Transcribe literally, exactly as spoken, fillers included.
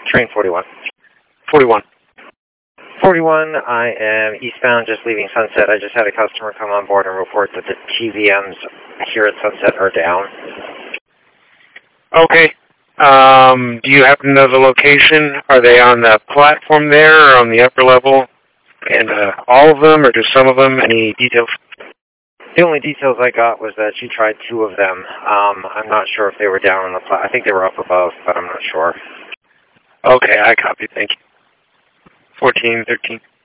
Train forty-one. forty-one. forty-one, I am eastbound, just leaving Sunset. I just had a customer come on board and report that the T V Ms here at Sunset are down. Okay. Um, do you happen to know the location? Are they on the platform there or on the upper level? And uh, all of them or just some of them? Any details? The only details I got was that she tried two of them. Um, I'm not sure if they were down on the plat. I think they were up above, but I'm not sure. Okay, I copy. Thank you. fourteen, thirteen.